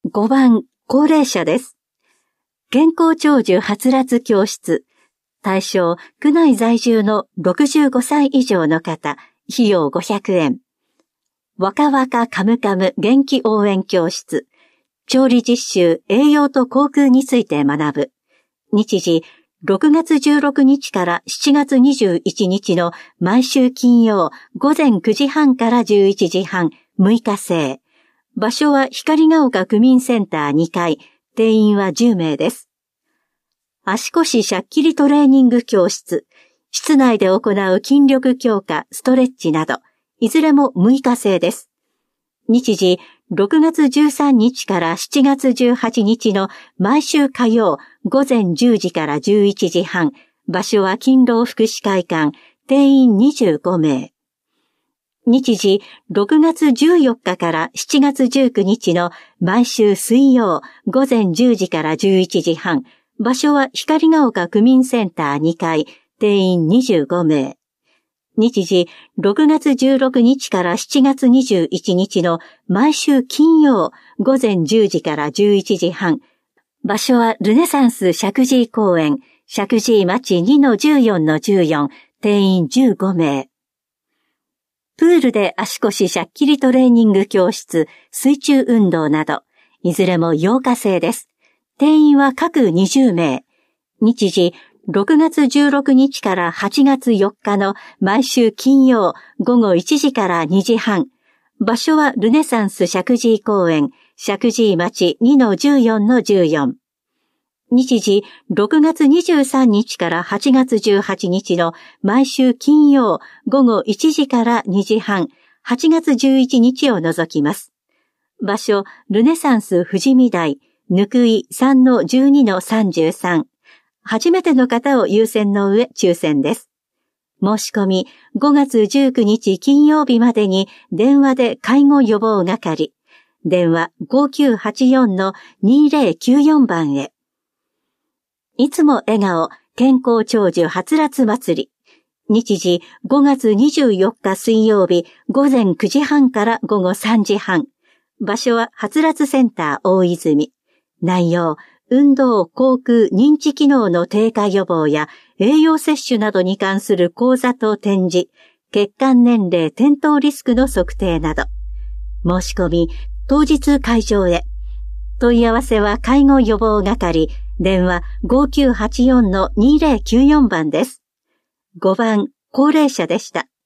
5番、高齢者です。健康長寿はつらつ教室。対象、区内在住の65歳以上の方、費用500円。若々カムカム元気応援教室。調理実習、栄養と口腔について学ぶ。日時、6月16日から7月21日の毎週金曜午前9時半から11時半、6日制。場所は光が丘区民センター2階。定員は10名です。足腰しゃっきりトレーニング教室。室内で行う筋力強化、ストレッチなど、いずれも6日制です。日時、6月13日から7月18日の毎週火曜午前10時から11時半。場所は勤労福祉会館。定員25名。日時、6月14日から7月19日の毎週水曜午前10時から11時半。場所は光が丘区民センター2階。定員25名。日時、6月16日から7月21日の毎週金曜午前10時から11時半。場所はルネサンス石神井公園、石神井町 2-14-14。定員15名。プールで足腰しゃっきりトレーニング教室、水中運動など、いずれも8日制です。定員は各20名。日時、6月16日から8月4日の毎週金曜午後1時から2時半。場所はルネサンス石神井公園、石神井町 2-14-14。日時、6月23日から8月18日の毎週金曜午後1時から2時半、8月11日を除きます。場所、ルネサンス富士見台、ぬくい 3-12-33。初めての方を優先の上抽選です。申し込み、5月19日金曜日までに電話で介護予防係。電話 5984-2094 番へ。いつも笑顔、健康長寿はつらつ祭り。日時5月24日水曜日午前9時半から午後3時半。場所ははつらつセンター大泉。内容、運動、口腔、認知機能の低下予防や栄養摂取などに関する講座と展示、血管年齢、転倒リスクの測定など。申し込み、当日会場へ。問い合わせは介護予防係。電話 5984-2094 番です。5番、高齢者でした。